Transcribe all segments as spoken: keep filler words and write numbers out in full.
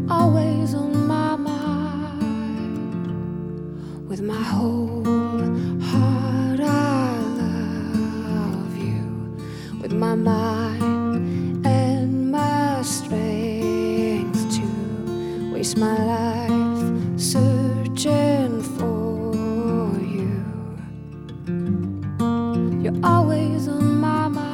always on my mind. With my whole heart I love you. With my mind and my strength to waste my life searching for you. You're always on my mind.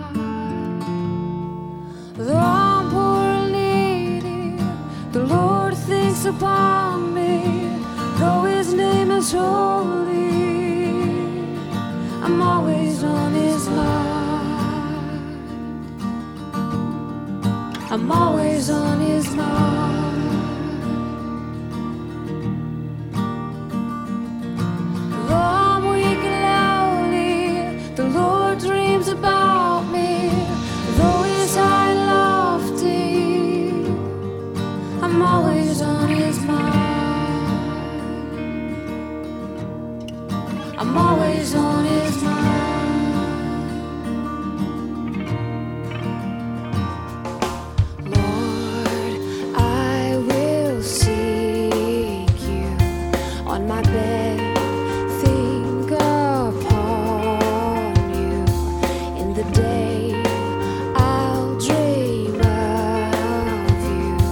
Though I'm poor and needy, the Lord thinks upon me. Though His name is holy, I'm always on His mind. I'm always on His mind. Though I'm weak and lowly, the Lord dreams about me. Though He's high and lofty, I'm always on His mind. I'm always on His mind. Lord, I will seek you on my bed, think upon you in the day. I'll dream of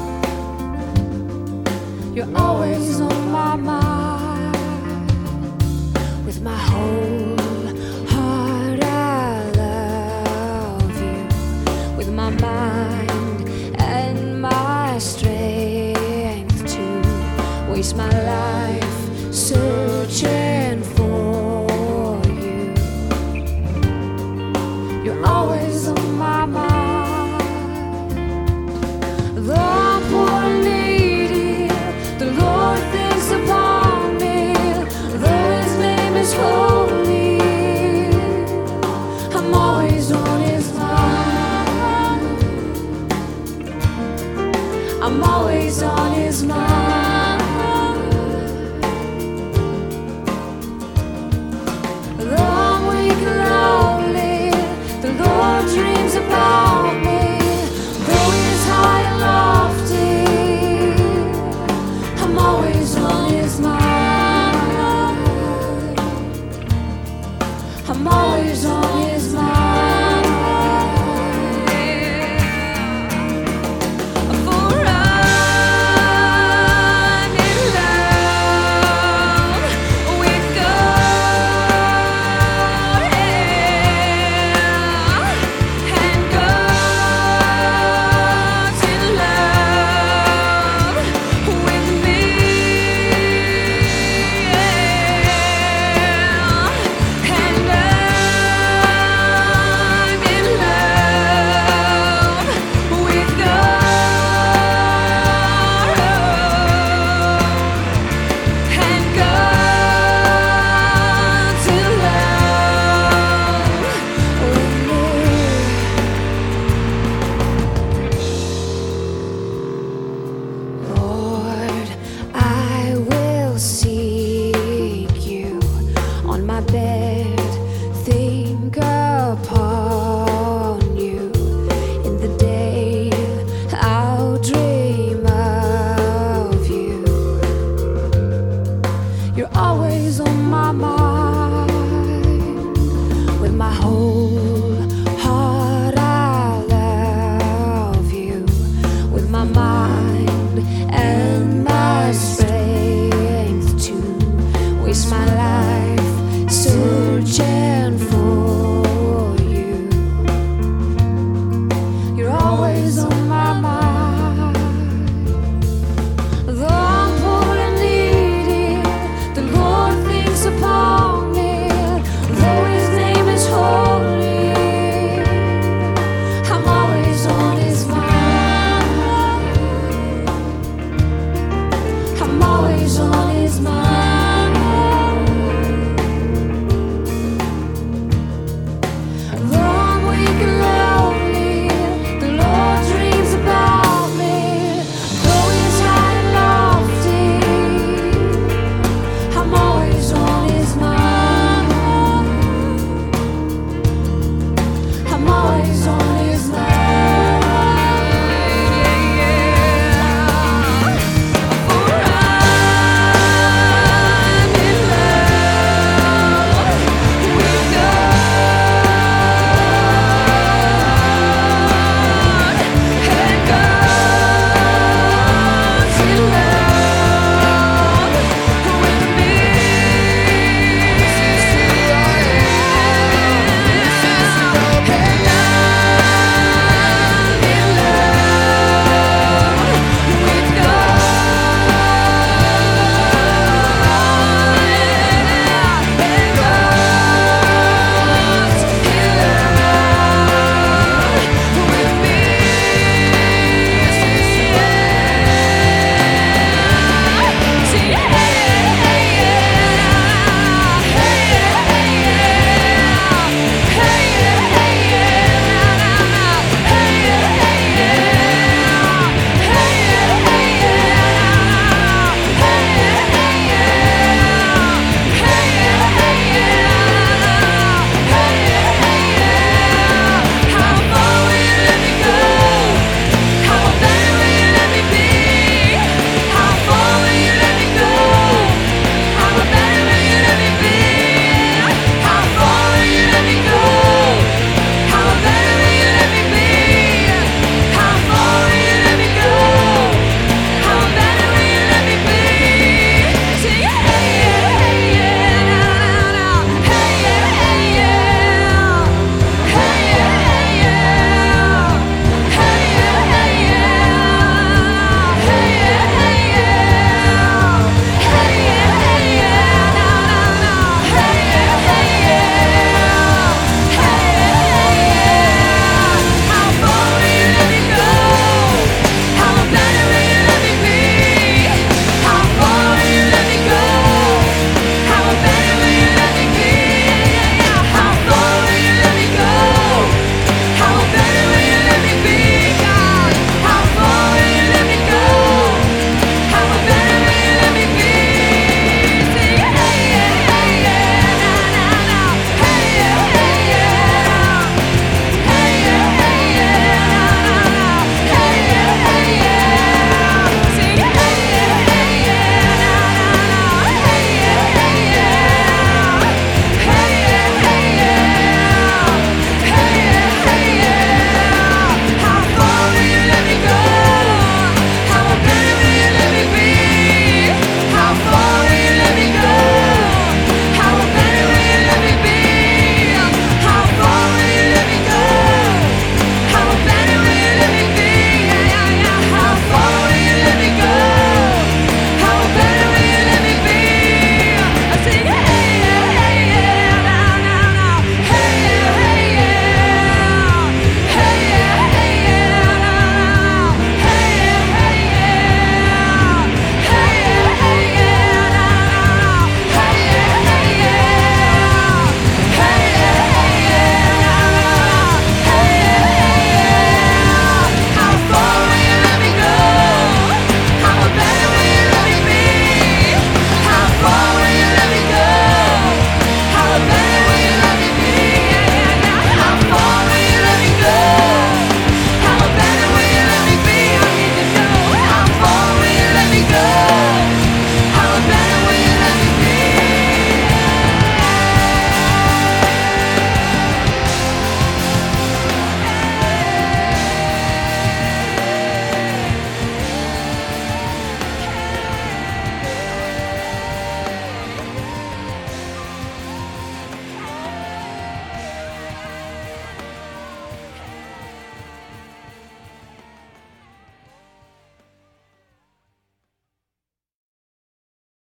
you. You're always on my mind. With my whole heart I love you. With my mind and my strength to waste my life searching for you. You're always on my mind. Though I'm poor and needy, the Lord thinks upon me. Though His name is holy, I'm always on His mind. I'm always on His mind.